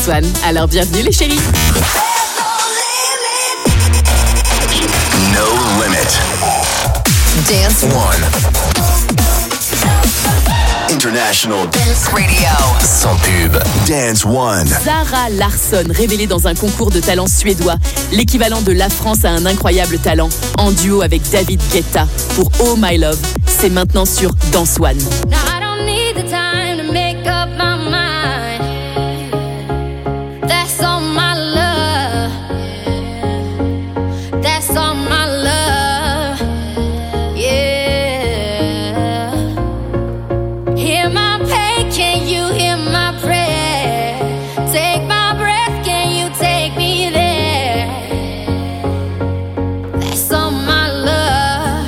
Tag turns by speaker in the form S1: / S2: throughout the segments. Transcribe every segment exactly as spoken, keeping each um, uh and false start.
S1: Dance One. Alors bienvenue les chéris.
S2: No limit. Dance One. International Dance Radio. Sans pub. Dance One.
S1: Zara Larsson, révélée dans un concours de talent suédois. L'équivalent de La France a un incroyable talent. En duo avec David Guetta pour Oh My Love. C'est maintenant sur Dance One.
S3: Now I don't need the time to make up my mind. That's all my love. That's all my love. Yeah. Hear my pain, can you hear my prayer? Take my breath, can you take me there? That's all my love.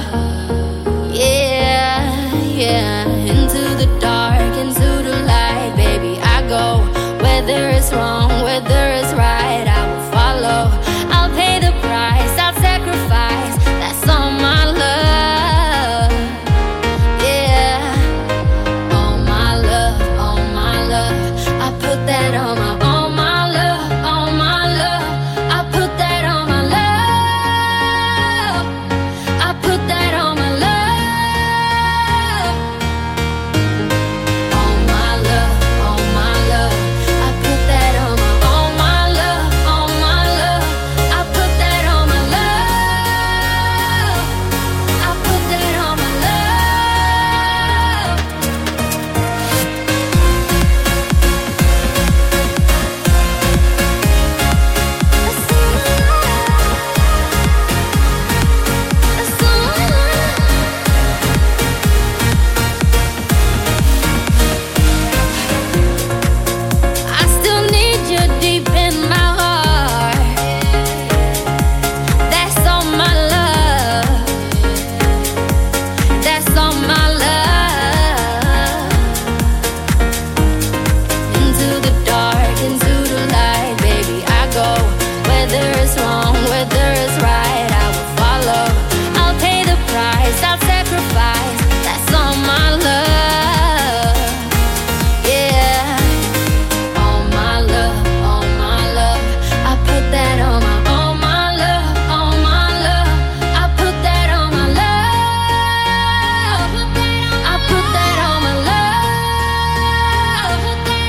S3: Yeah, yeah. Into the dark, into the light, baby, I go. Whether it's wrong, whether it's right, I will follow. I'll pay the price, I'll sacrifice. That's all my love. Yeah. All my love, all my love. I put that on my, all my love, all my love. I put that on my love. I put that on my love. All my love, all my love. I put that on my, all my love, all my love. I put that on my love. I put that on my love. I still need you deep in my heart. That's all my love. That's all my love. Into the dark, into the light, baby, I go. Whether it's wrong, whether it's right, I will follow. I'll pay the price, I'll sacrifice. That's all my love. Yeah. All my love, all my love. I put that on my, all my love, all my love. I put that on my love. I put that on my love.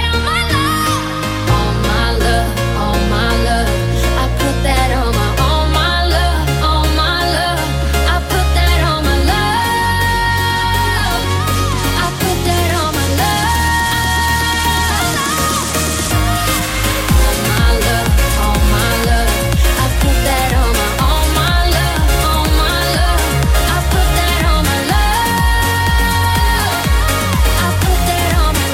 S3: All my love, all my love. I put that on my, all my love, all my love. I put that on my love. I put that on my love. All my love, all my love. I put that on my, all my love, all my love. I put that on my love. I put that on my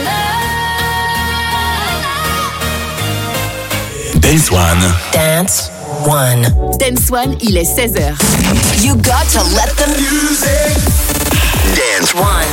S3: love.
S2: Dance One.
S4: Dance One.
S1: Dance One, il est seize heures.
S4: You got to let the
S2: Music. Dance
S4: One.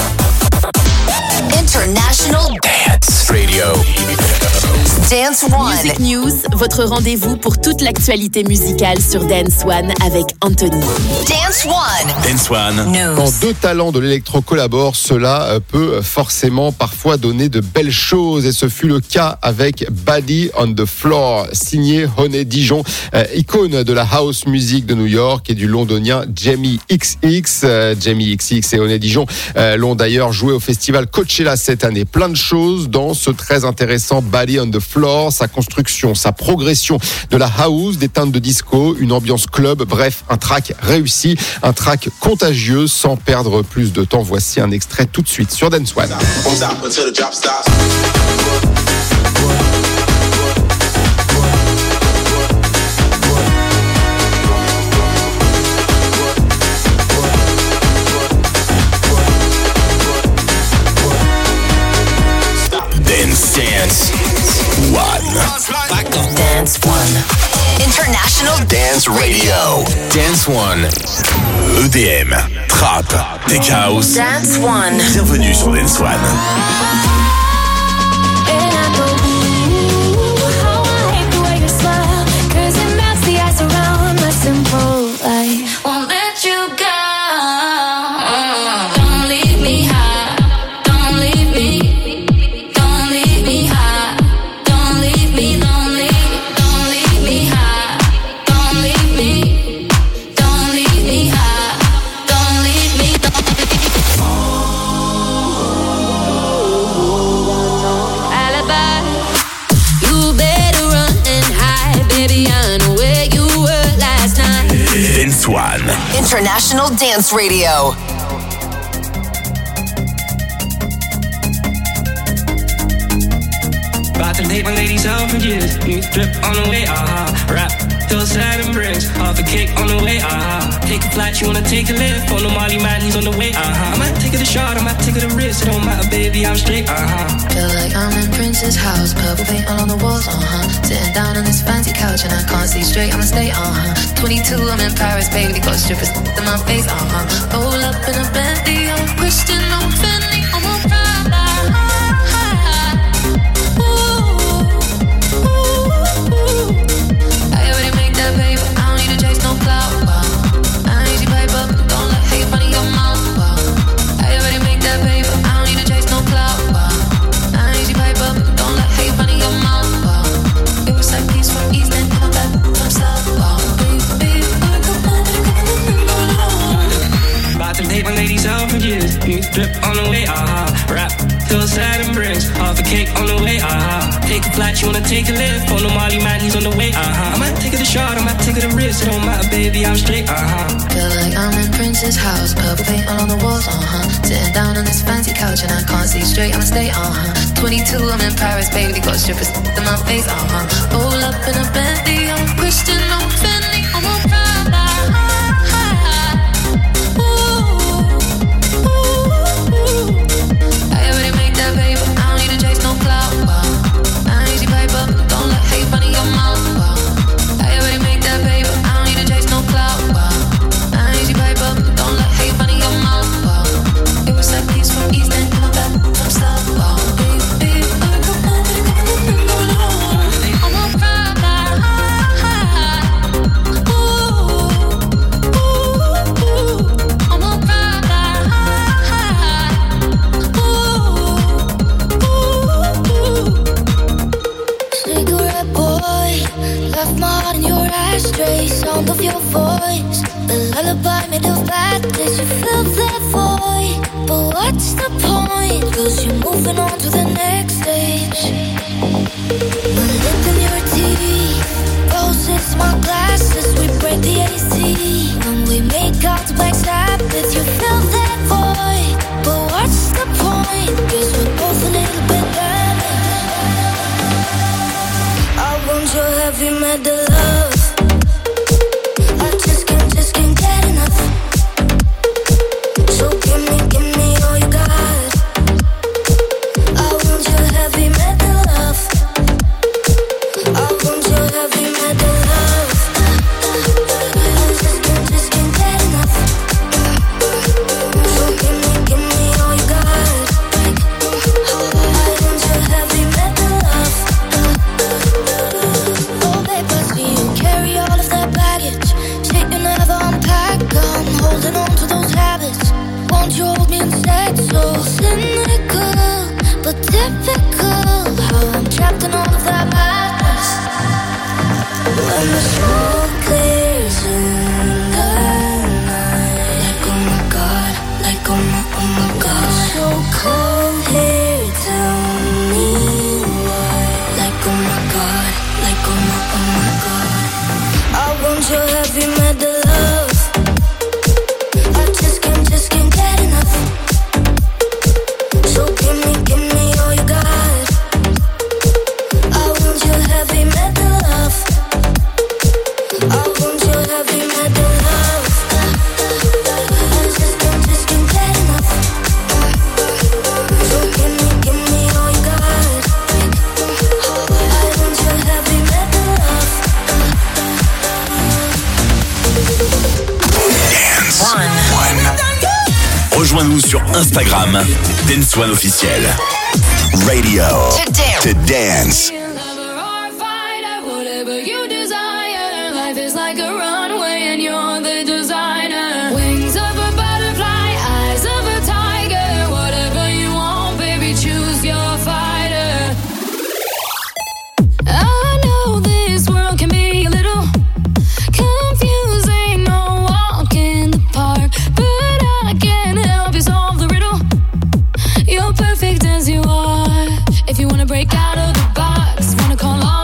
S4: International
S2: Dance Radio.
S4: Dance One.
S1: Music News, votre rendez-vous pour toute l'actualité musicale sur Dance One avec Anthony.
S4: Dance One.
S2: Dance One.
S5: Quand
S4: News.
S5: deux talents de l'électro collaborent, cela euh, peut forcément parfois donner de belles choses. Et ce fut le cas avec Body on the Floor, signé Honey Dijon, euh, icône de la house music de New York et du londonien Jamie X X. Euh, Jamie X X et Honey Dijon euh, l'ont d'ailleurs joué au festival Coachella cette année. Plein de choses dans ce très intéressant Body on the Floor, sa construction, sa progression de la house, des teintes de disco, une ambiance club, bref, un track réussi, un track contagieux. Sans perdre plus de temps, voici un extrait tout de suite sur Dance One.
S2: Dance Dance One.
S4: Dance One. International
S2: Dance Radio. Dance One. E D M. Trap. Tech House.
S4: Dance One.
S2: Bienvenue sur Dance One.
S3: And I go, ooh, how I hate the way you smile, 'cause it melts the ice around my simple life. Won't let you go. Don't leave me high. Don't leave me. Don't leave me high. Don't leave me You better run and hide, baby. I know where you were last night.
S2: Dance One.
S4: International Dance Radio.
S6: About to take my ladies out for years. New drip on the way, uh-huh. Rap, hillside and bricks. Half a cake on the way, uh-huh. Take a flight, you wanna take a lift. On the Molly man, he's on the way, uh-huh. I might take it a shot, I might take it a risk. It don't matter, baby, I'm straight, uh-huh.
S7: Feel like I'm in Prince's house. Purple paint all on the walls, uh-huh. Sitting down on this fancy couch and I can't see straight, I'ma stay, uh-huh. twenty-two, I'm in Paris, baby. Got strippers in my face, uh-huh. Roll up in a Bentley, I'm Christian, I'm Fendi, I'm a Prada.
S6: Take my ladies out for years. New drip on the way, uh-huh. Rap, hillside and bricks. Half a cake on the way, uh-huh. Take a flight, you wanna take a lift. On the Molly man, he's on the way, uh-huh. I might take it a shot, I might take it a risk. It don't matter, baby, I'm straight, uh-huh.
S7: Feel like I'm in Prince's house. Purple paint all on the walls, uh-huh. Sitting down on this fancy couch and I can't see straight, I'ma stay, uh-huh. twenty-two, I'm in Paris, baby. Got strippers in my face, uh-huh. Roll up in a Bentley, I'm Christian, I'm Fendi, I'm a Prada.
S3: Sound of your voice, the lullaby made of badness. You fill that void, but what's the point? Cause you're moving on to the next stage. The lip in your teeth, roses, my glasses. We break the A C when we make out to Black Sabbath. You fill that void, but what's the point? Cause we're both a little bit damaged. I want your heavy metal love.
S2: Rejoins-nous sur Instagram, Dance One officiel. Radio
S4: To dance.
S2: To dance.
S3: Break out of the box, wanna call all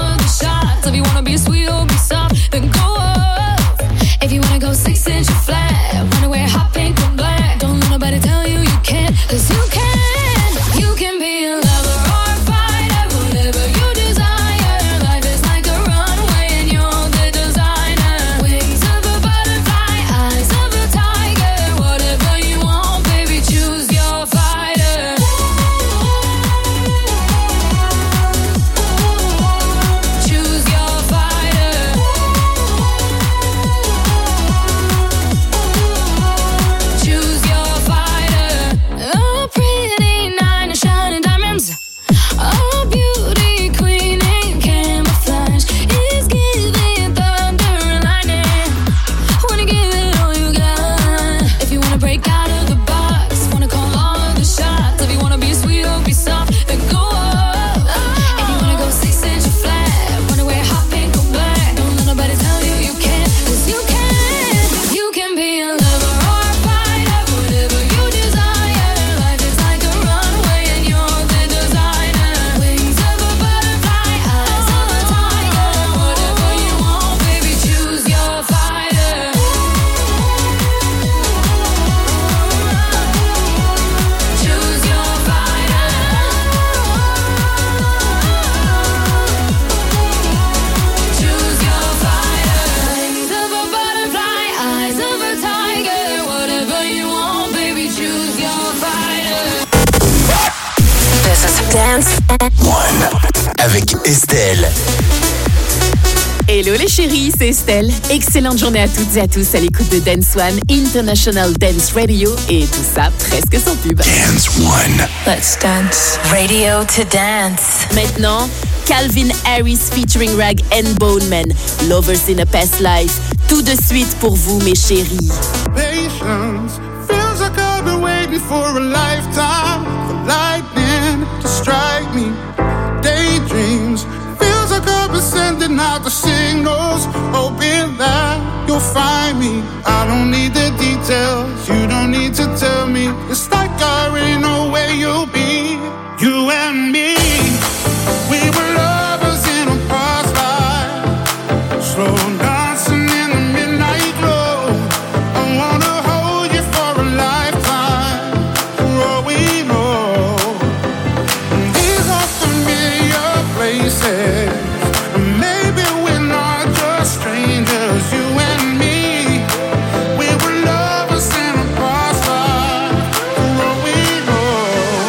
S2: avec Estelle.
S1: Hello les chéris, c'est Estelle. Excellente journée à toutes et à tous à l'écoute de Dance One International Dance Radio et tout ça presque sans pub.
S2: Dance One.
S4: Let's dance. Radio to dance.
S1: Maintenant, Calvin Harris featuring Rag and Bone Man, Lovers in a Past Life. Tout de suite pour vous mes chéris.
S8: Patience feels like I've been waiting for a lifetime for lightning to strike me. Daydreams feels like I've been sending out the signals, hoping that you'll find me. I don't need the details, you don't need to tell me. It's like I already know where you'll be. You and me, we were lovers in a past life, slow dancing in the midnight glow. I wanna hold you for a lifetime, for all we know. These are familiar places. Maybe we're not just strangers, you and me. We were lovers in a past life, for all we know.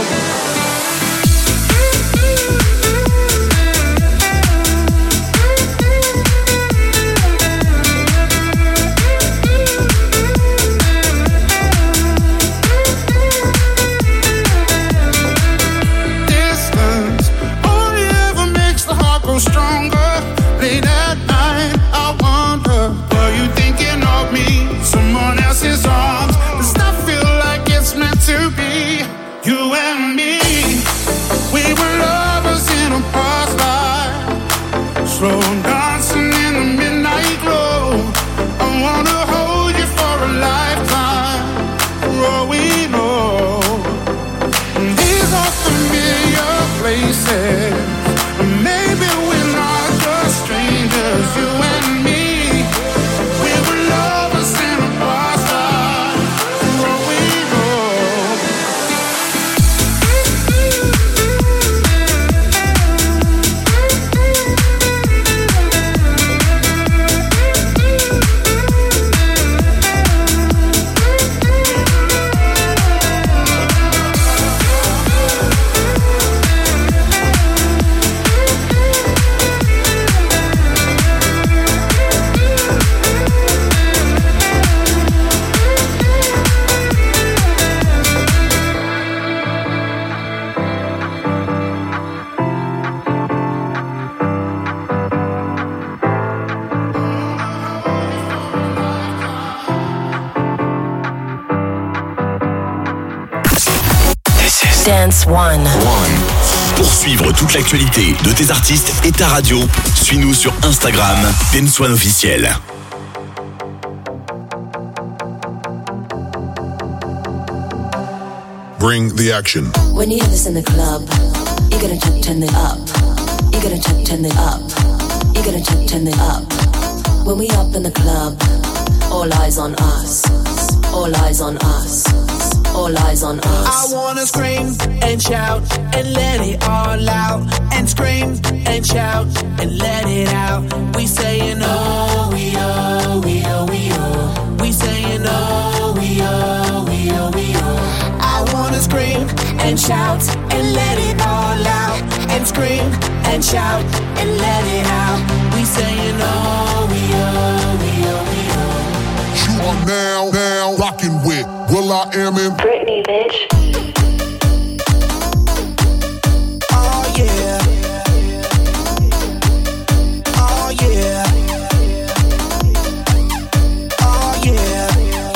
S8: Distance only ever makes the heart grow stronger. Late at night, I wonder, are you thinking of me? Someone else's arms. Does that feel like it's meant to be? You and me, we were lovers in a past life, slow dancing in the midnight glow. I wanna hold you for a lifetime, for all we know. These are familiar places. Maybe we're not just strangers, you and me. We were lovers in a past life, for all we know.
S4: Dance One.
S2: Pour suivre toute l'actualité de tes artistes et ta radio, suis-nous sur Instagram, Dance One officiel.
S9: Bring the action.
S7: When you hear this in the club, you gotta turn, turn it up. You gotta turn, turn it up. You gotta turn, turn it up. When we up in the club, all eyes on us. All eyes on us. All eyes on us.
S6: I wanna scream and shout and let it all out. And scream and shout and let it out. We saying oh, we oh, we oh, we oh. We saying oh, we oh, we oh, we oh. I wanna scream and shout and let it all out. And scream and shout and let it out. We saying oh, we oh, we oh, we oh.
S9: You are now, now rocking with Will I Am in
S7: Britney, bitch.
S6: Oh yeah. Oh yeah. Oh yeah.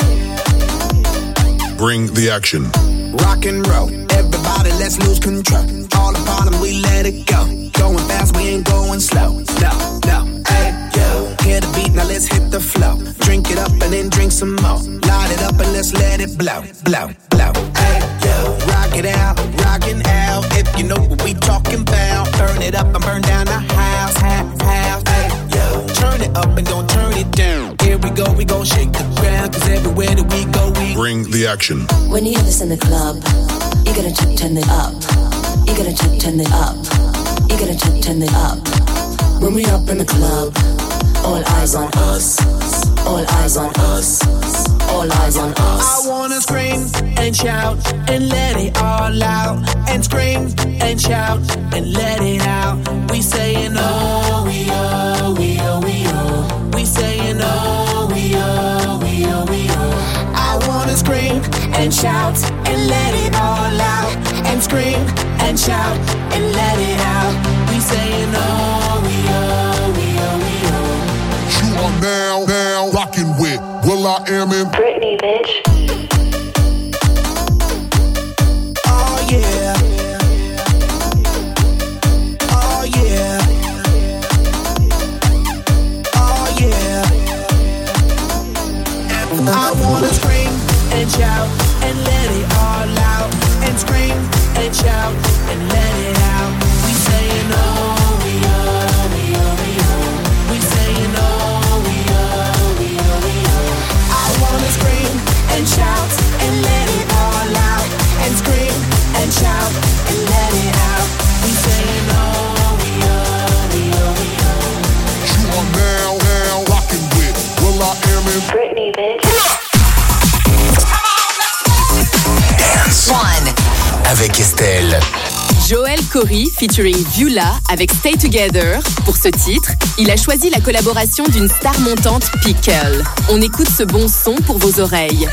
S9: Bring the action.
S6: Rock and roll, everybody let's lose control. All the bottom we let it go. Going fast, we ain't going slow. No, no, hey, yo. Hear the beat, now let's hit the flow. Drink it up and then drink some more. Light it up and let's let it blow, blow, blow. Hey, yo. Rock it out, rockin' out. If you know what we talking about. Burn it up and burn down the house, house, house. Hey, yo. Turn it up and don't turn it down. Here we go, we gon' shake the ground. Cause everywhere that we go, we
S9: Bring the action.
S7: When you hear this in the club, you gotta turn, turn it up. You gotta turn, turn it up. You gotta turn, turn it up. When we up in the club,
S4: All eyes on us. All eyes on us. All eyes on us.
S10: I wanna scream and shout and let it all out. And scream and shout and let it out. We saying oh, we oh, we oh, we oh. We saying oh, we oh, we oh, we oh. I wanna scream and shout and let it all out. And scream and shout and let it out. We saying oh, we oh, we oh, we oh.
S9: You are now, now rocking with Will I Am in
S4: Britney, bitch.
S10: Oh yeah. Oh yeah. Oh yeah. I wanna scream and shout and let it all out. And scream and shout and let it out. We saying oh, we oh, we oh, we oh. We saying oh, we oh, we oh, we oh. I wanna scream and shout and let it all out. And scream and shout and let it out. We saying oh, we oh, we oh, we oh.
S9: You are now, now rocking with Will I Am in
S4: Britney, bitch.
S2: Dance
S4: One.
S2: avec Estelle.
S1: Joel Corey featuring Viula avec Stay Together. Pour ce titre, il a choisi la collaboration d'une star montante, Pickle. On écoute ce bon son pour vos oreilles.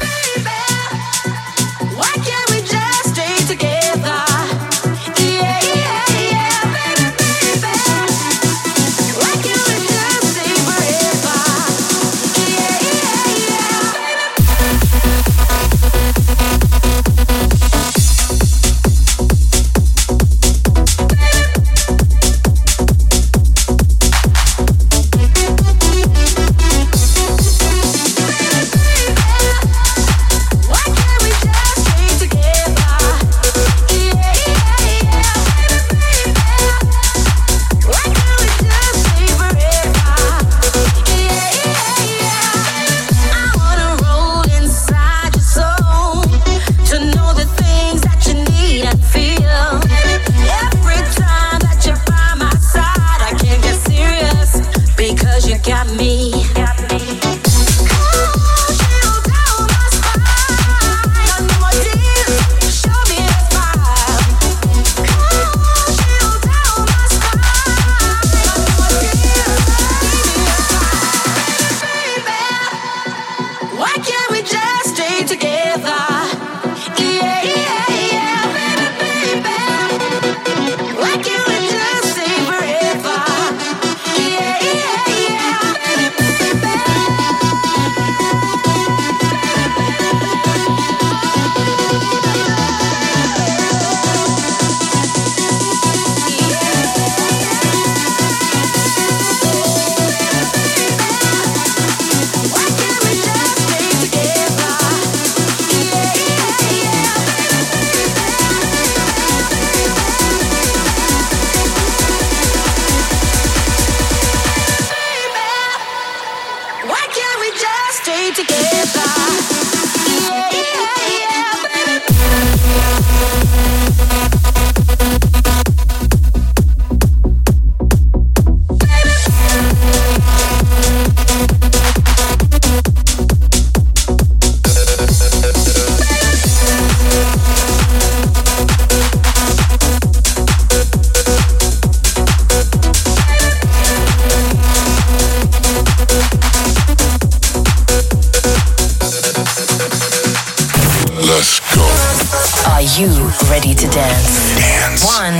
S4: Ready to dance.
S2: Dance.
S4: One.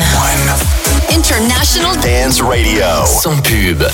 S2: One.
S4: International
S2: Dance Radio. Sans pub.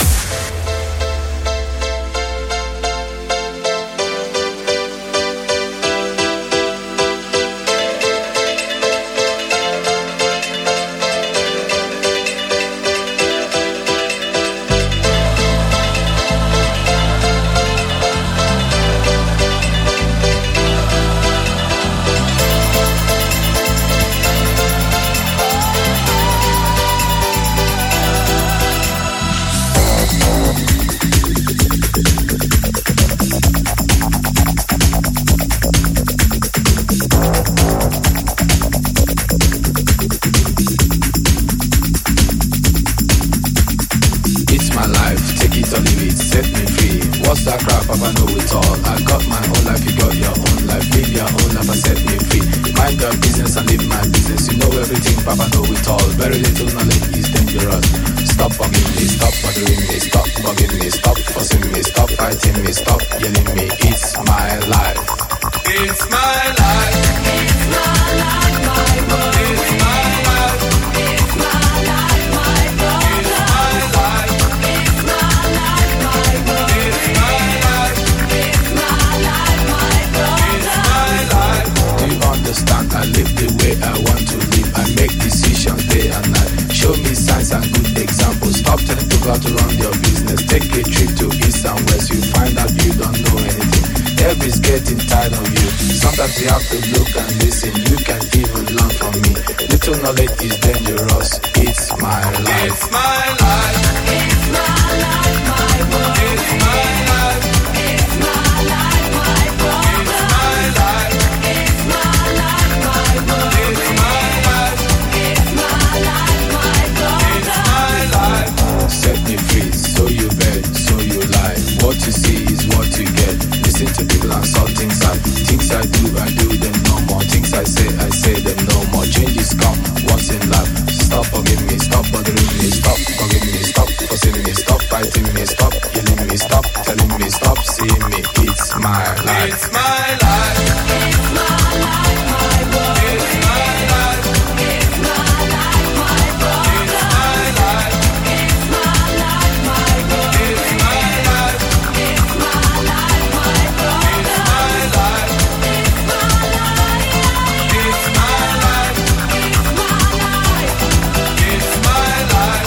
S11: to leave it, set me free. What's that crap? Papa know it all. I got my own life, you got your own life. Live your own life and set me free. Mind your business and live my business. You know everything, Papa know it all. Very little knowledge is dangerous. Stop bugging me, stop bothering me, stop bugging me, stop fussing me, stop fighting me, stop yelling me. It's my life. It's my life. It's my life, my world. It's my life. It's my life, my world. It's my life. It's my life, my world. It's my life. It's my life, my world. It's my life. Do you understand? I live the way I want to live. I make decisions day and night. Show me signs and good examples. Stop telling people how to run your business. Take a trip to east and west. You find out you don't know anything. Everybody's getting tired of you. Sometimes you have to look and listen. You can even learn from me. Little knowledge is dangerous. It's my life. It's my life. It's my life, my world. It's my life. It's my life, my world. It's my life. It's my life, my world. It's my life. It's my life, my world. It's my life. Set me free, so you bet, so you lie. What you see is what you get. Listen to people and saw things I Things I do, I do them no more. Things I say, I say them no more. Changes come once in life. Stop bugging me, stop bothering me, stop bugging me, stop fussing me, stop fighting me, stop yelling me, stop telling me, stop seeing me. It's my life. It's my life. It's my life, my world. It's my life. It's my life, my world. It's my life. It's my life, my world. It's my life. It's my life, my world. It's my life. It's my life. It's my life. It's my life. It's my life.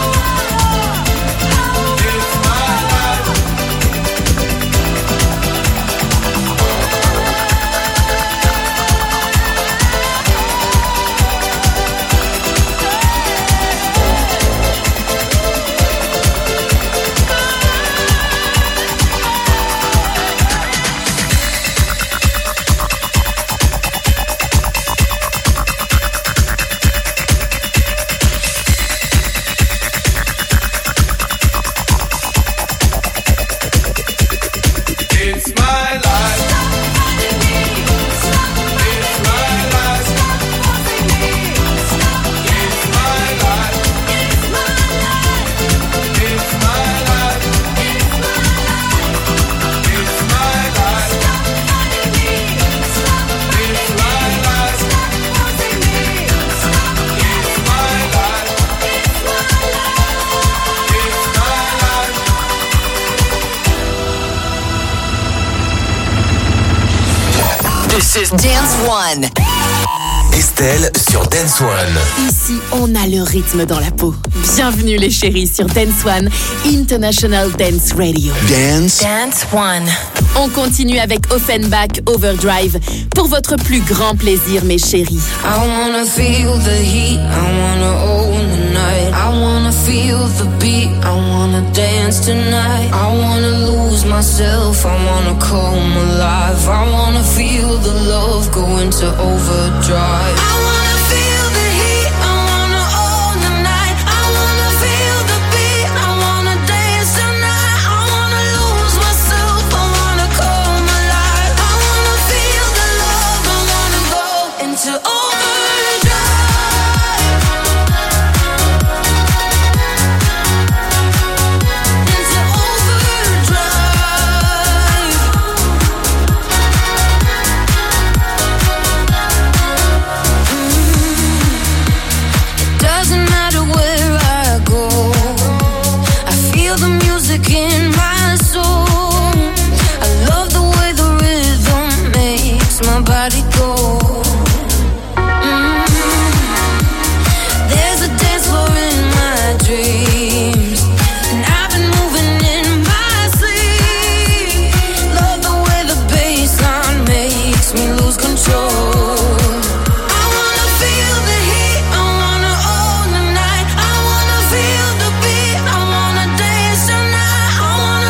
S11: It's my life. It's my life. It's my life. It's my life. It's my life. It's my life. It's my life. It's my life. It's my life.
S12: This is Dance One. Estelle sur Dance One.
S1: Ici, on a le rythme dans la peau. Bienvenue les chéris sur Dance One, International Dance Radio.
S12: Dance.
S1: Dance One. On continue avec Offenbach Overdrive pour votre plus grand plaisir, mes chéris.
S13: I wanna feel the heat, I wanna own the night. I wanna feel the beat, I wanna dance tonight. I wanna lose myself, I wanna come alive. I wanna feel the love go into overdrive. I wanna feel the heat, I wanna own the night. I wanna feel the beat, I wanna dance tonight. I wanna lose myself, I wanna come alive. I wanna feel the love, I wanna go into overdrive. In my soul, I love the way the rhythm makes my body go. Mm. There's a dance floor in my dreams, and I've been moving in my sleep. Love the way the bassline makes me lose control. I wanna feel the heat, I wanna own the night. I wanna feel the beat, I wanna dance tonight. I wanna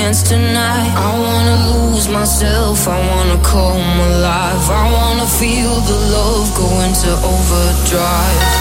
S13: dance tonight. I wanna lose myself, I wanna come alive. I wanna feel the love go into overdrive.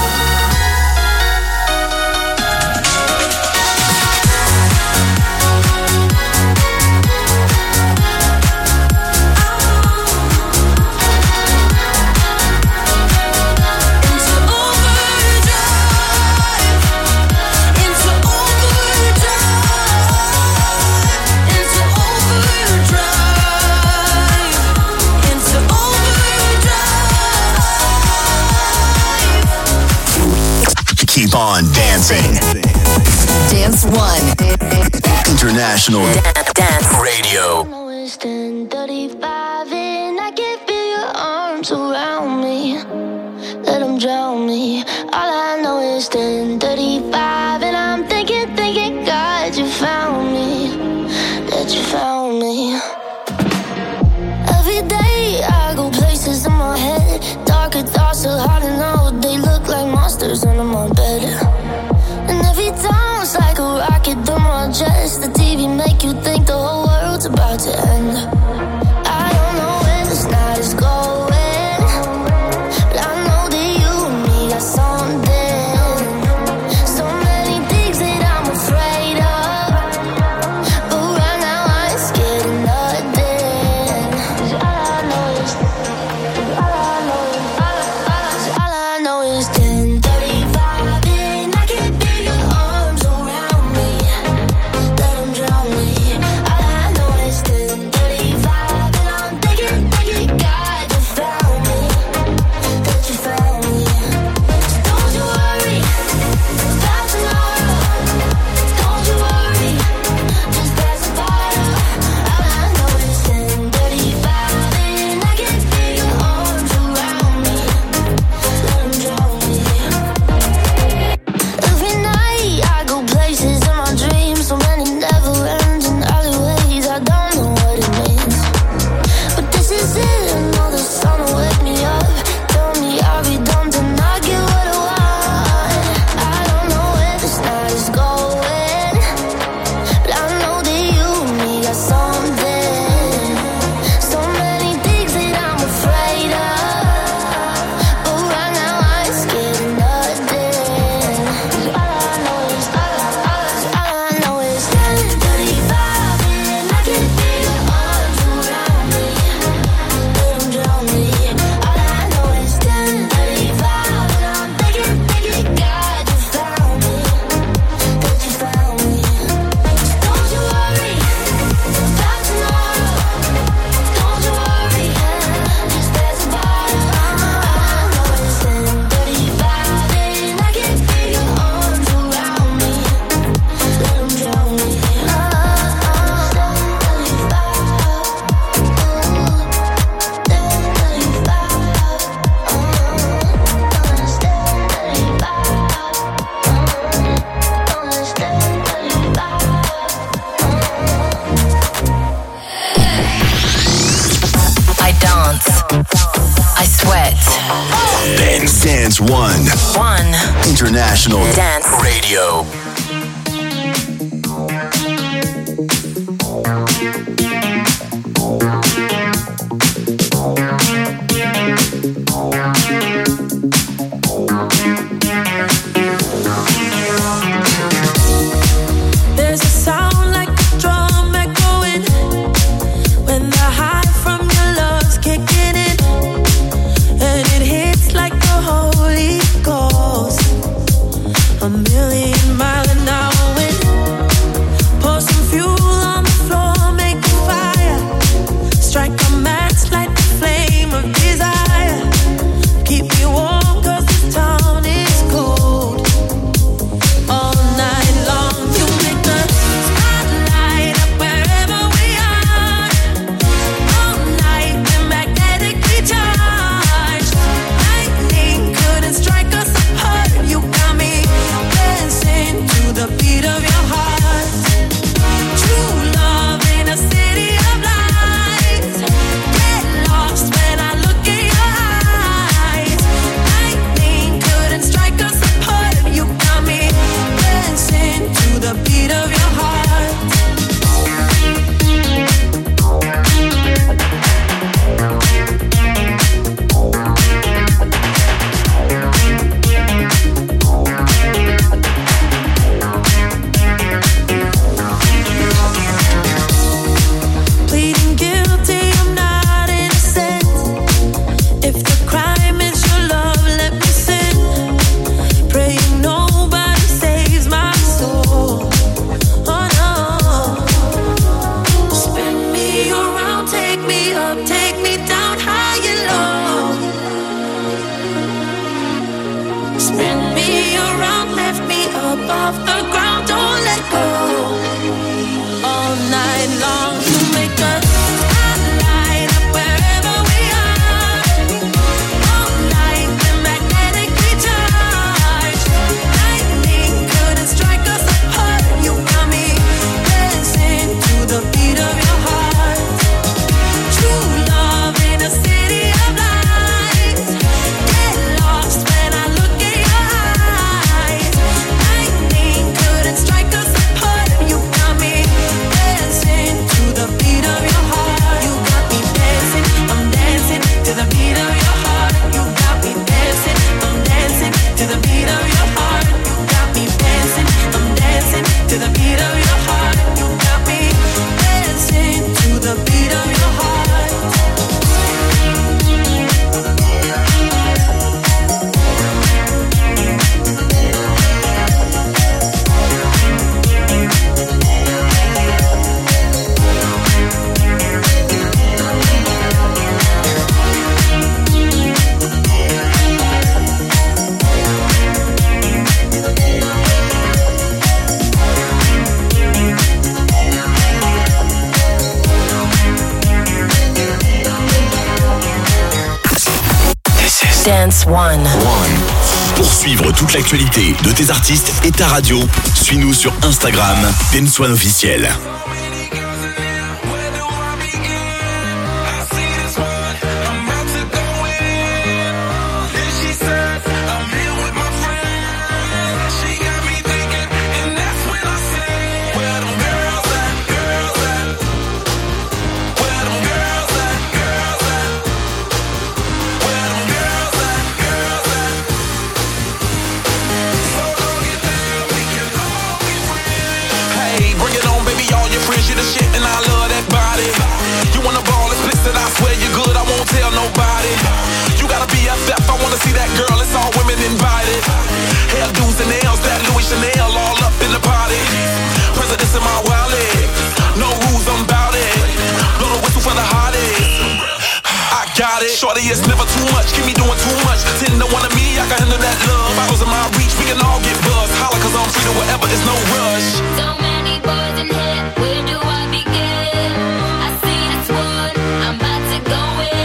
S2: Keep on dancing.
S12: Dance One.
S2: International Dance Radio.
S3: I know it's ten thirty-five and I can feel your arms around me. Let them drown me. All I know is ten thirty-five and I'm thinking, thinking, God, you found me. That you found me. Every day I go places in my head. Darker thoughts are hard to know. They look like monsters under my bed. And every time it's like a rocket through my chest. The T V make you think the whole world's about to end. I don't know where this night is going, but I know that you and me got something. So many things that I'm afraid of, but right now I ain't scared of nothing. 'Cause all I know is, all I know is, all I, all I know is ten thirty-five and I can feel your arms around me. Let them drown me. All I know is ten thirty-five and I'm thinking, thinking, God, you found me. That you found me. So don't you worry about tomorrow. Don't you worry, just pass the bottle. All I know is ten thirty-five and I can feel your arms around me. Let them drown me. Every night I go places in my dreams, so many never-ending alleyways. I don't know what it means, but this is it. I know the sun will wake me up. Tell me I'll be done to not get what I want. I don't know where this night is going, but I know that you and me got something. So many things that I'm afraid of, but right now I ain't scared of nothing. 'Cause all I know is, all I, all I, all I know is ten thirty-five and I can feel your arms around me. Let them drown me. All I know is ten thirty-five and I'm thinking, thinking, God, you found me. That you found me. So don't you worry about tomorrow. Don't you worry, just pass the bottle. All I know is ten thirty-five and I can feel your arms around me. Let them drown me.
S12: I dance. I sweat.
S2: Dance Dance One.
S12: One.
S2: International
S12: Dance
S2: Radio.
S10: There's a sound like a drum echoing when the high from your love's kicking in, and it hits like the Holy Ghost. A million miles
S12: Dance One.
S2: Pour suivre toute l'actualité de tes artistes et ta radio, suis-nous sur Instagram, Dance One officiel.
S14: Tell nobody. You got a B F F, I wanna see that girl, it's all women invited. Hairdos and nails, that Louis Chanel all up in the party. Presidents in my wallet, no rules, I'm bout it. Blow the whistle for the hottest. I got it. Shorty, it's never too much, keep me doing too much. Ten to one of me, I can handle that love. Bottles in my reach, we can all get buzzed. Holla cause I'm free to whatever, it's no rush.
S3: So many boys in here, where do I begin? I see this one, I'm about to go in.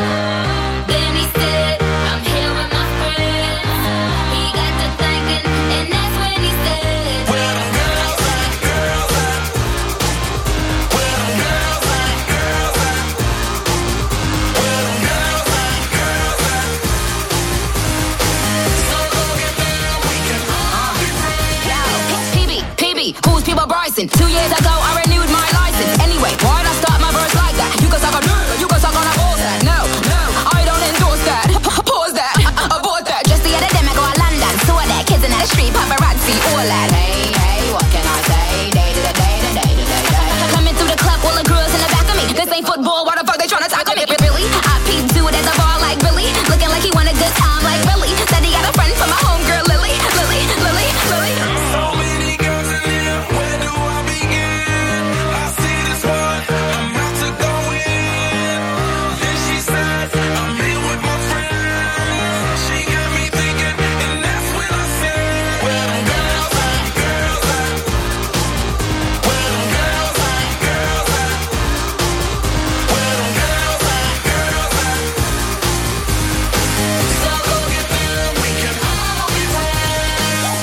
S13: Who's People Bryson? Two years ago, I renewed my license. Anyway, why'd I start my verse like that? You can suck on dirt, you can suck on a bullset. No, no, I don't endorse that. Pause that, abort that. Just the other day, I go to London. Saw that kids in the street, paparazzi, all that. Hey, hey, what can I say? Day to the day to day to day day. Coming through the club, all the girls in the back of me. This ain't football, why the fuck they tryna tackle me? Really? I peeped dude at the bar like Billy, looking like he want a good time like Billy. Said he got a friend from my homegirl Lily, Lily, Lily, Lily.
S14: So many girls in here, where do I begin? I see this one, I'm about to go in. Then she said, I'm here with my friend. She got me thinking, and that's when I said, where them girls at, girls at? Where them girls at, girls at? Where them girls at, girls at? So go get them, we can all be friends.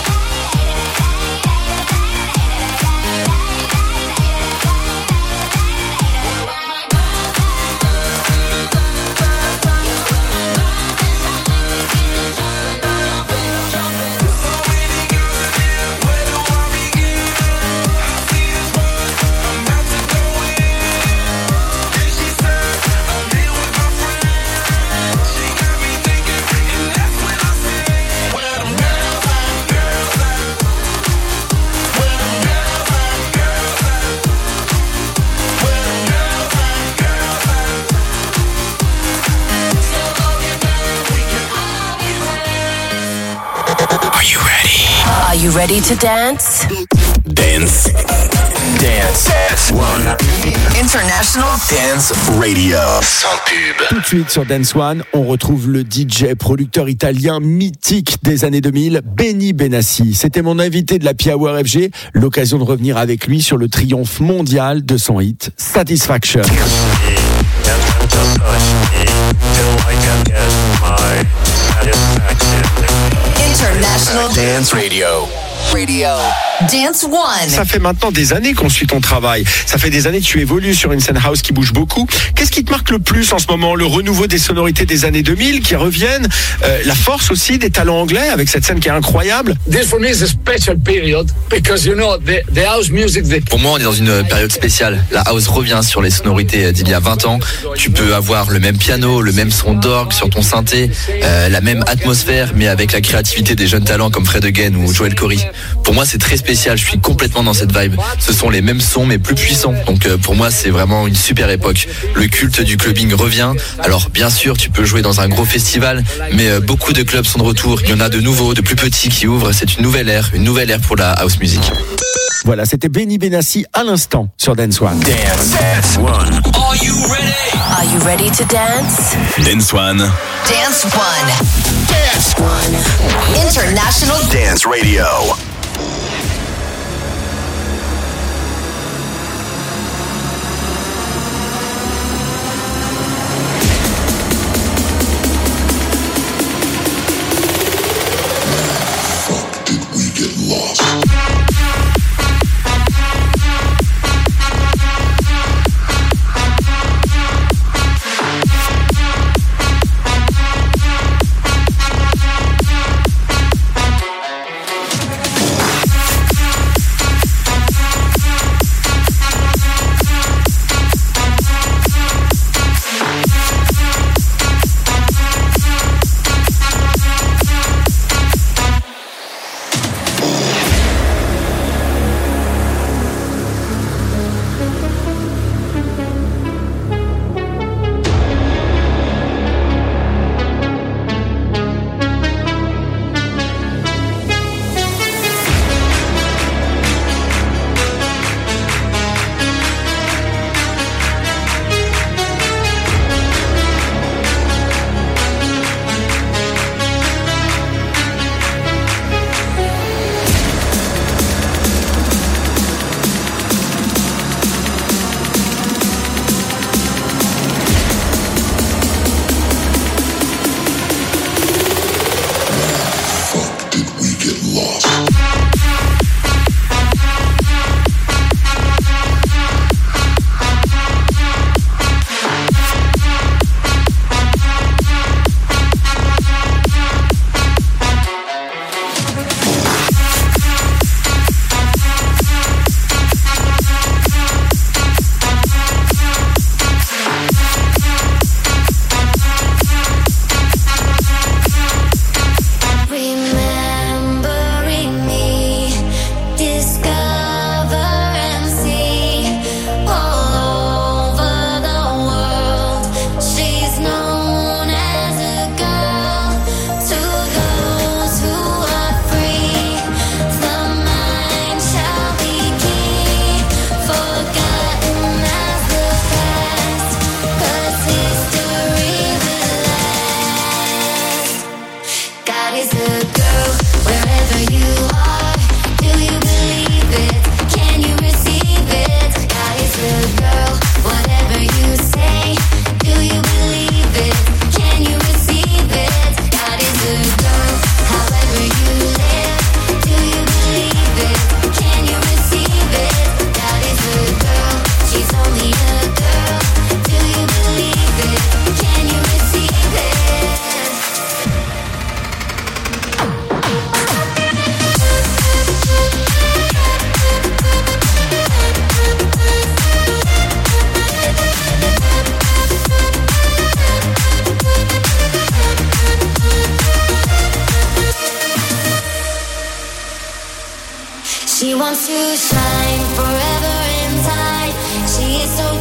S12: Are you ready to dance?
S2: Dance. Dance. Dance One.
S12: International
S2: Dance Radio. Sans pub.
S15: Tout de suite sur Dance One, on retrouve le D J, producteur italien mythique des années deux mille, Benny Benassi. C'était mon invité de la P-Hour F G, l'occasion de revenir avec lui sur le triomphe mondial de son hit Satisfaction.
S12: International
S2: Dance Radio.
S12: Radio. Dance One.
S15: Ça fait maintenant des années qu'on suit ton travail. Ça fait des années que tu évolues sur une scène house qui bouge beaucoup. Qu'est-ce qui te marque le plus en ce moment? Le renouveau des sonorités des années deux mille qui reviennent, euh, la force aussi des talents anglais avec cette scène qui est incroyable.
S16: This for me is a special period because you know the, the house music. The...
S17: Pour moi, on est dans une période spéciale. La house revient sur les sonorités d'il y a vingt ans. Tu peux avoir le même piano, le même son d'orgue sur ton synthé, euh, la même atmosphère, mais avec la créativité des jeunes talents comme Fred Again ou Joel Corey. Pour moi, c'est très spécial. Je suis complètement dans cette vibe. Ce sont les mêmes sons, mais plus puissants. Donc euh, pour moi, c'est vraiment une super époque. Le culte du clubbing revient. Alors bien sûr, tu peux jouer dans un gros festival, mais euh, beaucoup de clubs sont de retour. Il y en a de nouveaux, de plus petits qui ouvrent. C'est une nouvelle ère, une nouvelle ère pour la house music.
S15: Voilà, c'était Benny Benassi à l'instant sur Dance One.
S2: Dance, Dance One.
S12: Are you ready? Are you ready to dance?
S2: Dance One.
S12: Dance One. Dance One. International
S2: Dance Radio.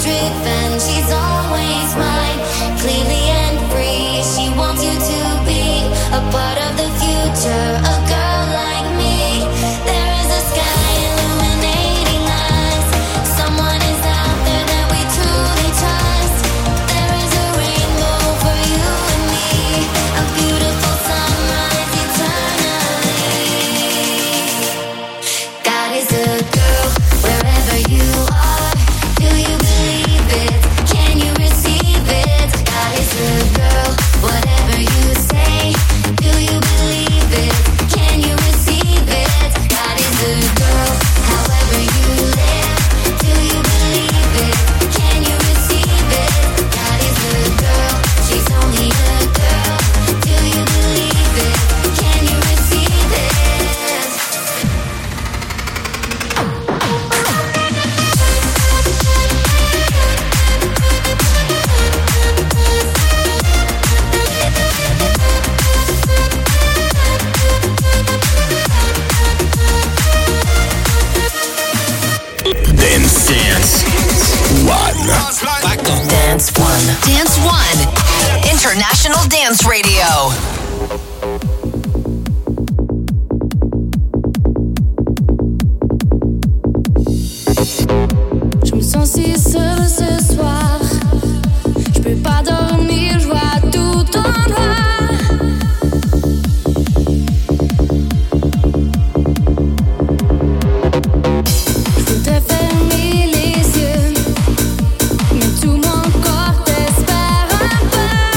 S3: driven, she's always mine. Clearly and free, she wants you to be a part of the future. A girl like me, there is a sky illuminating us. Someone is out there that we truly trust. There is a rainbow for you and me, a beautiful sunrise eternally. God is a girl wherever you are. Do you believe it? Can you receive it? God is a girl, whatever you say. Do you believe it? Can you receive it? God is a girl, however you live. Do you believe it? Can you receive it? God is a girl, she's only a girl. Do you believe it? Can you receive it?
S2: Dance Dance One.
S12: Dance One. Dance One. International Dance Radio.
S3: Je me sens si seule ce soir. Je peux pas dormir, je vois tout en noir. Je voudrais fermer les yeux, mais tout mon corps t'espère un peu.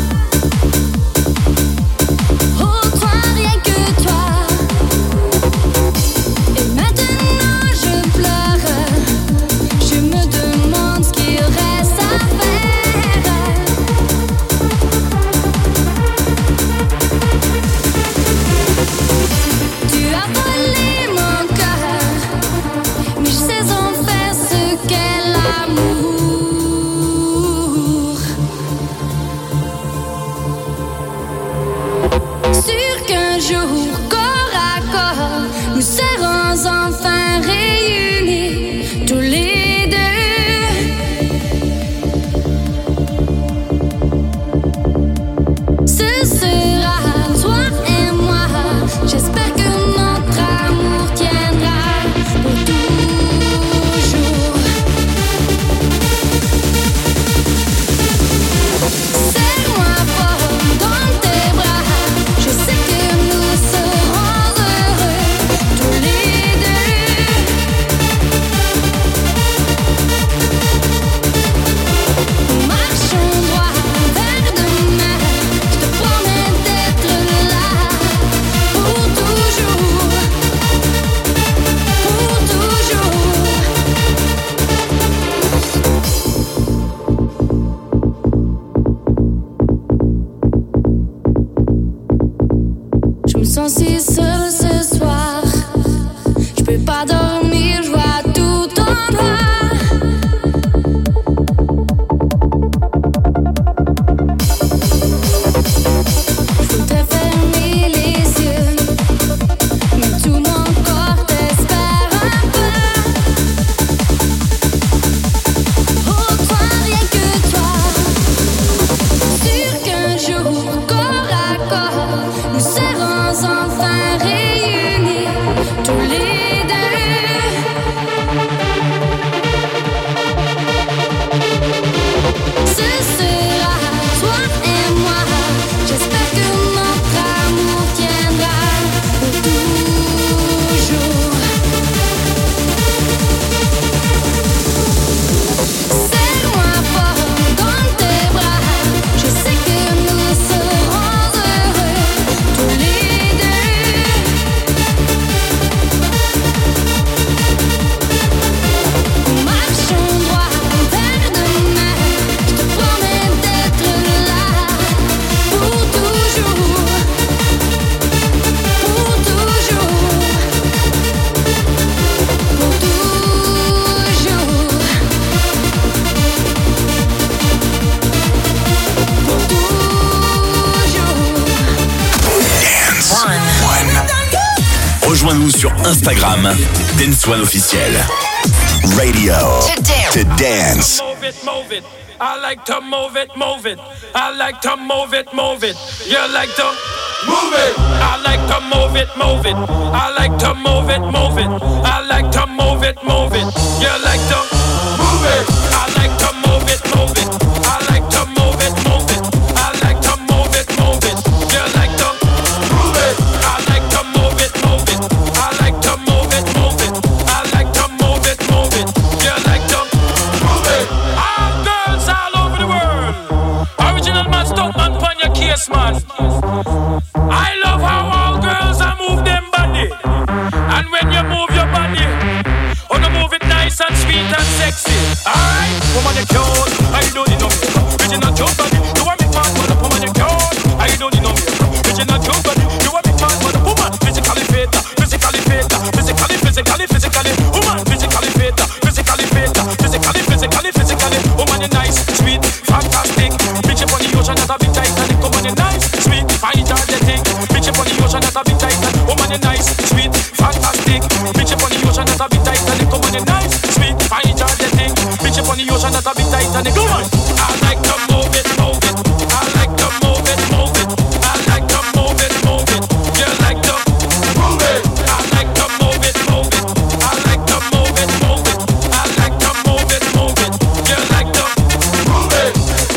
S3: Oh toi, rien que toi. Et maintenant je pleure. Je me demande ce qu'il reste à faire. Tu as volé mon cœur, mais je sais en faire ce qu'est l'amour. Sûr qu'un jour, corps à corps, nous serons enfin réunis, tous les deux. Ce sera toi et moi. J'espère que notre amour tiendra pour toujours. Serre-moi fort dans tes bras. Je sais que nous serons heureux tous les deux. Marchons droit vers demain. Je te promets d'être là pour toujours, pour toujours. Je me sens si seule ce soir. Je peux pas dormir, je vois tout en noir. Je voudrais fermer les yeux, mais tout mon corps t'espère un peu. Oh toi, rien que toi. Sûr qu'un jour, corps à corps, nous serons enfin réunis, tous les deux. Ce sera toi et moi. J'espère que notre amour tiendra pour toujours. Serre-moi fort dans tes bras. Je sais que nous serons heureux tous les deux. Marchons droit vers demain. Je te promets d'être là pour toujours, pour toujours, pour toujours, pour toujours.
S2: One. Rejoins-nous sur Instagram, Dance One officiel. Radio. To dance. To dance.
S18: Move it, move it. I like to move it, move it. I like to move it, move it. You like to move it. I like to move it, move it. I like to move it, move it. I like to move it, move it. You like to move it. I like to move it, move it. I like to move it, move it. I like to move it, move it. You like to move it. I like to move it, move it. I like to move it, move it. I like to move it, move it. You like to move it. All girls all over the world. Original man, stuck man on your case, man. I love how all girls are move them body. And when you move your body, oh, you move it nice and sweet and sexy. Alright, woman, you cute. I don't need no makeup. Original cute body. You want me man, but woman, you cute. I don't need no makeup. Original cute body. You want me man, but woman, physically fit, physically fit, physically, physically, physically, woman, physically fit, physically fit, physically, physically, physically, woman, you nice, sweet, fantastic. Bitch up on the ocean, that's a big Titanic. Woman, you nice, sweet, fine, energetic. Bitch up on the ocean, that's a big Titanic. Woman, you nice, sweet, fantastic. Bitch up on the ocean, that's a big Titanic. Woman, you nice, sweet, fine, energetic. Bitch up on the ocean, that's a big Titanic. Woman, I like to move it, move it. I like to move it, move it. I like to move it, move it. You like to move it. I like to move it, move it. I like to move it, move it. I like to move it, move it. You like to move it.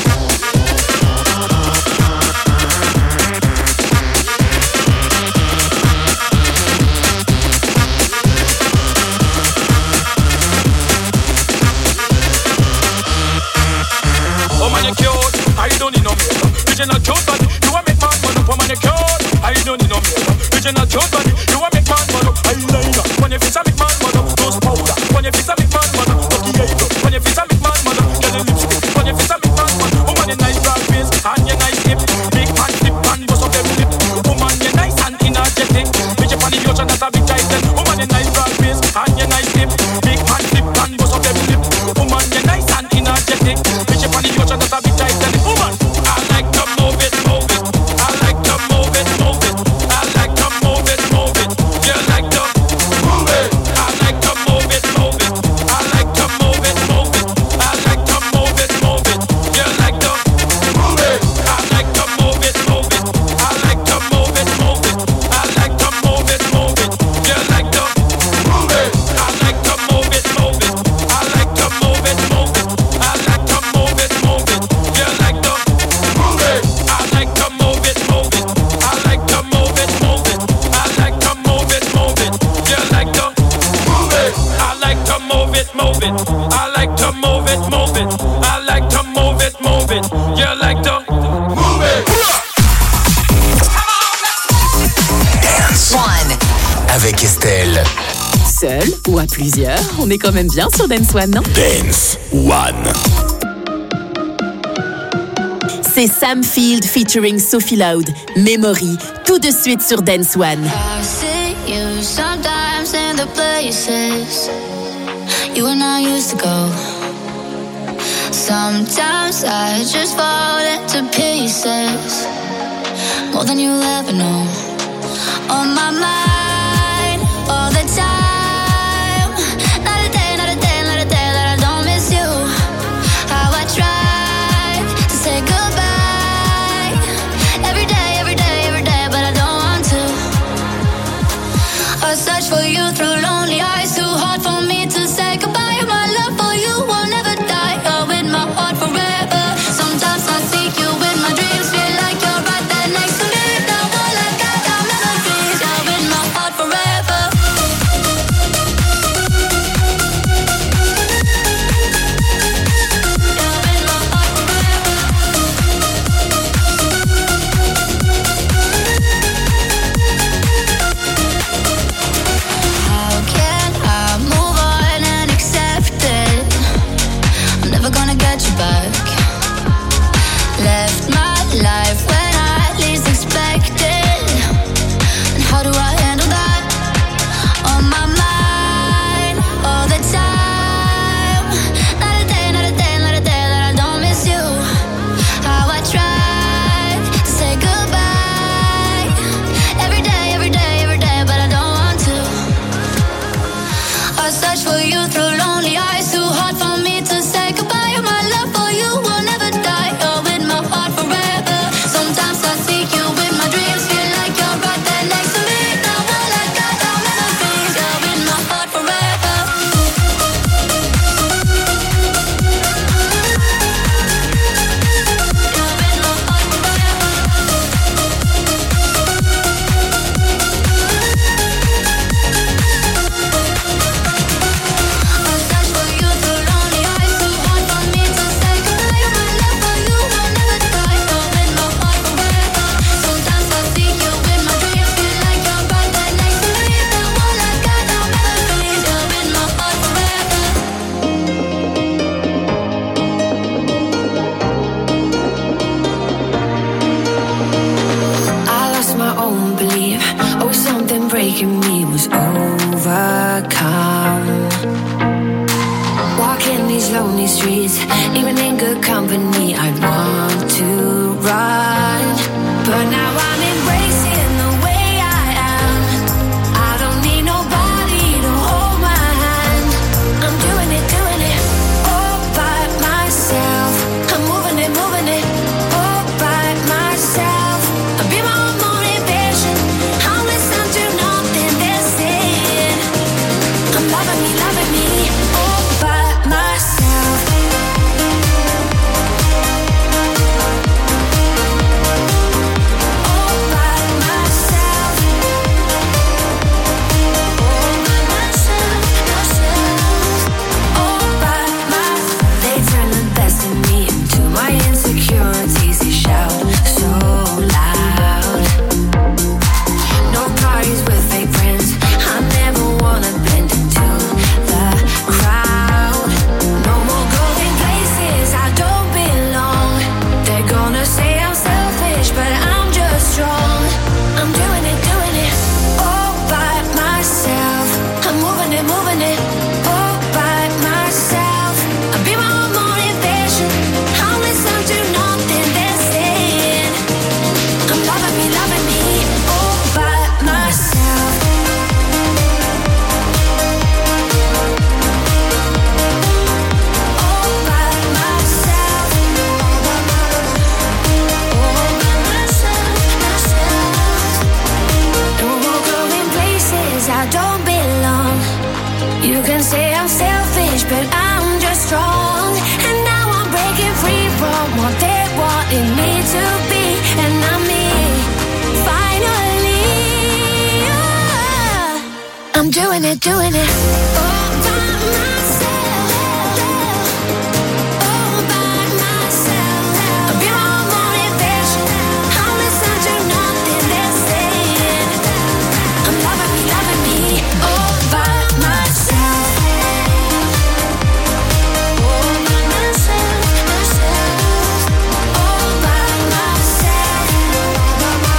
S18: Oh man, you cute. I don't need no makeup. Original cute body. You want me man, man up. Oh man, you cute. I don't need no makeup. Original cute body. You want me man, man up. Eyeliner. When you fix a big man, man up. Nose powder. When you fix a big man, man up. Lucky eyebrow. When you fix a big man, man up. Get a lipstick. When you fix a big man, man up. Oh man, you nice broad face and you nice hip. Big man flip and bust up every lip. Oh man, you nice and energetic. Bitch up on the ocean, that's a big titan. Oh man, you nice broad face and you nice hip. Big man flip and bust up every lip. Oh man, you nice and energetic. Bitch up on the ocean, that's a big titan. Oh man, I like to move it, move it. I like to move it, move it. I like to move it, move it. You like to move it. I like to move it, move it. I like to move it, move it. I like to move it, move it. You like to move it. I like to move it, move it. I like to move it, move it. I like to move it, move it. You like to move it. I like to move it, move it. I like to move it, move it. I like to move it, move it. You like to move it. I like to move it, move it. I like to move it, move it. I like to move it, move it. You like to move it. I like to move it, move it. I like to move it, move it. I like to move it, move it. You like to move it.
S2: Dance
S12: One.
S2: avec Estelle.
S1: Seul ou à plusieurs, on est quand même bien sur Dance One, non?
S2: Dance One.
S1: C'est Sam Field featuring Sophie Loud, Memory, tout de suite sur Dance One.
S3: I see you sometimes in the places you and I used to go. Sometimes I just fall into pieces, more than you'll ever know. On my mind, all the time. Not a day, not a day, not a day that I don't miss you. How I tried to say goodbye. Every day, every day, every day, but I don't want to. I search for you through lonely eyes. Too hard for me to say goodbye. My love for you will never die. You're in my heart forever. Sometimes I see you in my dreams. Feel like you're right there next to me. Now all I got are memories. You're in my heart.
S13: in me was overcome. Walking these lonely streets, even in good company, I'd want to run. But now I'm embracing the way I am. I don't need nobody to hold my hand. I'm doing it, doing it all by myself. I'm moving it, moving it all by myself. I'll be my own motivation. I'll listen to nothing they're saying. I'm loving me, loving me all by myself. All by myself. All by myself, myself. All by myself. They turn the best in me into my insecurities. They shout so loud. No parties with fake friends. I never wanna blend into the crowd. No more going places I don't belong. They're gonna say I'm selfish, but I'm just strong. I'm doing it, doing it all by myself. I'm moving it, moving it all by myself. I'll be my own motivation. I'll listen to nothing they're saying. I'm loving me, loving me all by myself. All by myself. All by myself, myself. No more going places I don't belong. You can say I'm selfish, but I'm just strong. And now I'm breaking free from what they wanted me to be. And I'm me, finally. Yeah. I'm doing it, doing it all by myself. All by myself. I'll be my own motivation. I'll listen to nothing they're saying. I'm loving me, loving me all by myself. All by myself, myself. All by myself. All by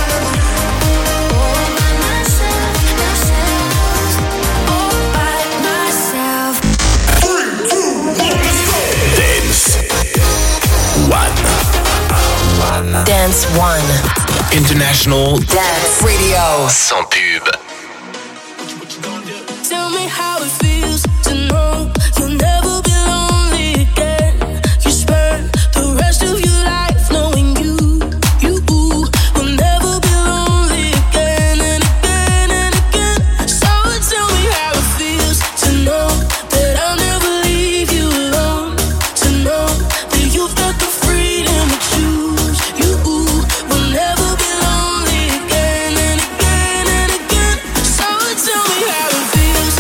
S13: myself, myself. All by myself.
S2: Dance One.
S12: Dance One.
S2: International
S12: Dance Radio.
S2: sans pub.
S10: Tell me how it feels to know you'll never be lonely again. You spend the rest of your life knowing you, you will never be lonely again and again and again. So tell me how it feels to know that I'll never leave you alone. To know that you've got the freedom to choose. You will never be lonely again and again and again. So tell me how it feels.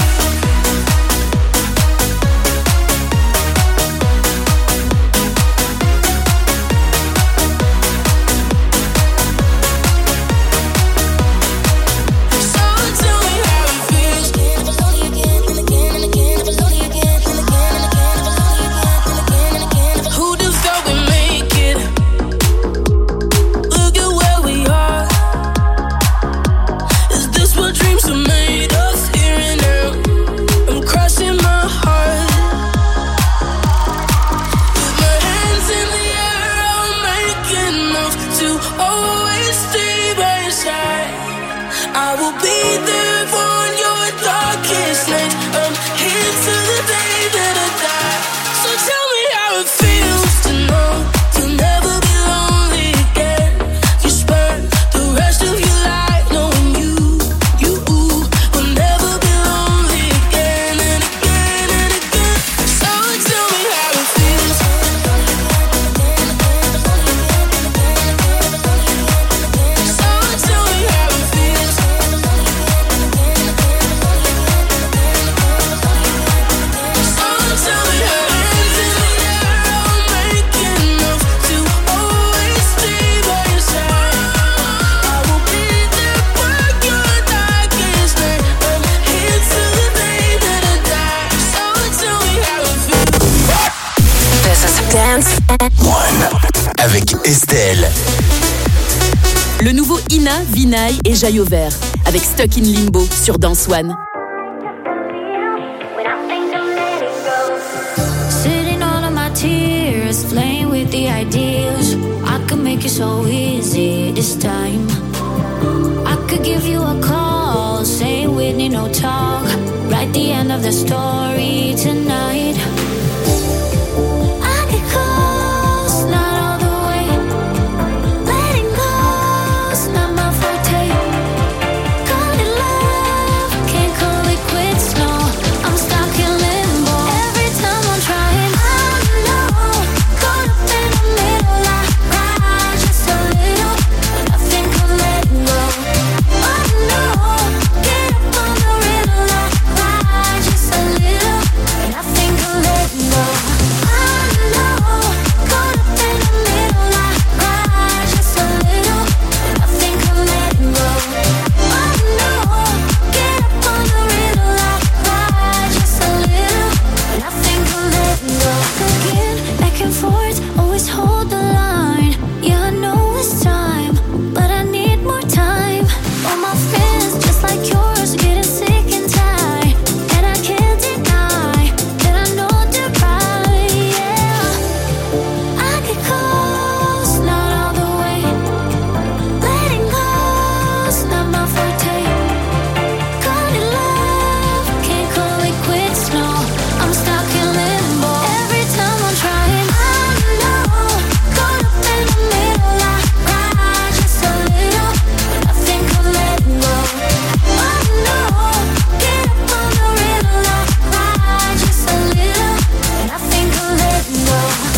S10: So tell me how it feels. Never lonely again and again and again. Never lonely again and again and again. Never lonely again and again and again. Who'd have thought we'd make it? Look at where we are. Is this what dreams are made of? Here and now, I'm crossing my heart. With my hands in the air, I'm making moves to always stay by your side. I will be there for your darkest night. I'm here till the day that I die. So tell me how it feels to know you'll never be lonely again. You spend the rest of your life knowing you, you will never be lonely again and again and again. So tell me how it feels. So tell me how it feels. So tell me how hands in the air, I'm making moves to always stay by your side. I will be there for your darkest night. I'm here till the day that I die. So tell me how it feels.
S12: This is Dance
S2: One. Avec Estelle.
S1: Le nouveau Ina, Vinay et Jaillot Vert. avec Stuck in Limbo sur Dance One.
S3: Sitting all of my tears, playing with the ideas. I could make it so easy this time. I could give you a call, say Whitney, no talk. Write the end of the story tonight.